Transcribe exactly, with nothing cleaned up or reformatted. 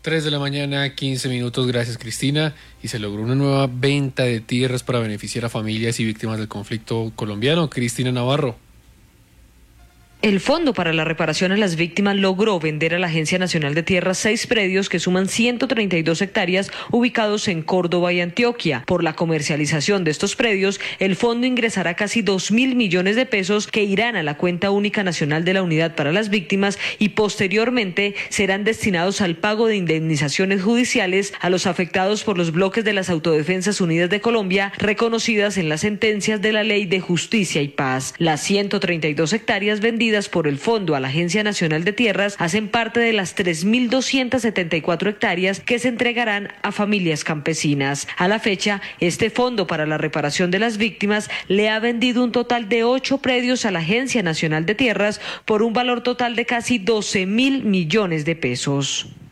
tres de la mañana, quince minutos, gracias Cristina, y se logró una nueva venta de tierras para beneficiar a familias y víctimas del conflicto colombiano. Cristina Navarro. El Fondo para la Reparación a las Víctimas logró vender a la Agencia Nacional de Tierras seis predios que suman ciento treinta y dos hectáreas ubicados en Córdoba y Antioquia. Por la comercialización de estos predios, el fondo ingresará casi dos mil millones de pesos que irán a la cuenta única nacional de la Unidad para las Víctimas y posteriormente serán destinados al pago de indemnizaciones judiciales a los afectados por los bloques de las Autodefensas Unidas de Colombia reconocidas en las sentencias de la Ley de Justicia y Paz. Las ciento treinta y dos hectáreas vendidas por el Fondo a la Agencia Nacional de Tierras hacen parte de las tres mil doscientas setenta y cuatro hectáreas que se entregarán a familias campesinas. A la fecha, este Fondo para la Reparación de las Víctimas le ha vendido un total de ocho predios a la Agencia Nacional de Tierras por un valor total de casi doce mil millones de pesos.